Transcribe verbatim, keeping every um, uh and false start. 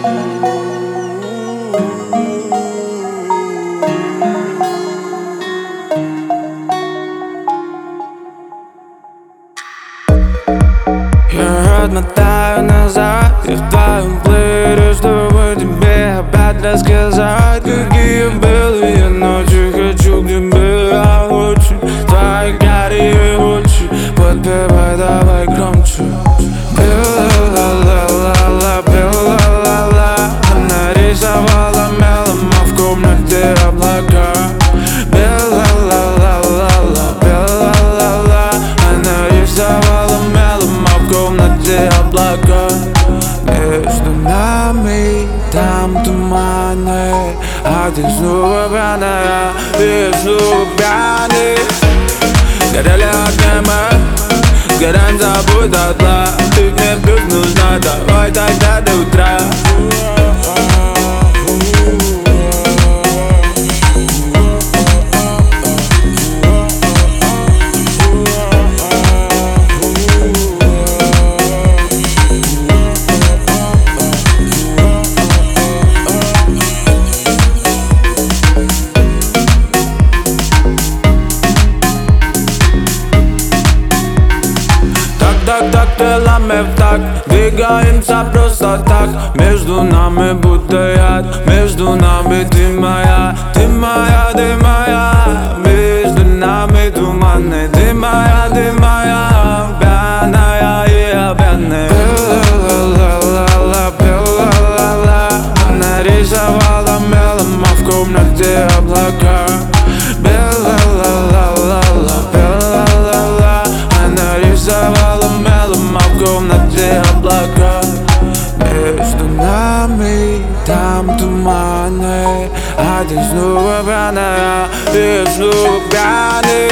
Я отмотаю назад и в твоем плеере, чтобы тебе опять рассказать, какие белые ночи хочу к тебе. Я очень твои карие очи, подпевай давай громче. Бела-ла-ла-ла-ла, бела-ла-ла, она рисовала мелом, а в комнате облака. Бела-ла-ла-ла-ла, бела-ла-ла, она рисовала мелом, а в комнате облака. Между нами там туманы, а ты снова пьяная, ты снова пьяный. Горели огни мы, сгораем, забудь дотла. Ты мне плюс нужна, давай тогда до утра. Так крылами в так, двигаемся просто так. Между нами будто яд, между нами ты моя, ты моя, ты моя. Между нами туманы, ты моя, ты моя. Пьяная и я пьяный. Бела-ла-ла-ла, бела-ла-ла, она рисовала мелом, а в комнате облака. Бела-ла-ла-ла-ла, бела-ла-ла, она рисовала мелом, а в комнате облака. Между нами там туманы, а ты снова пьяная, ты снова пьяный.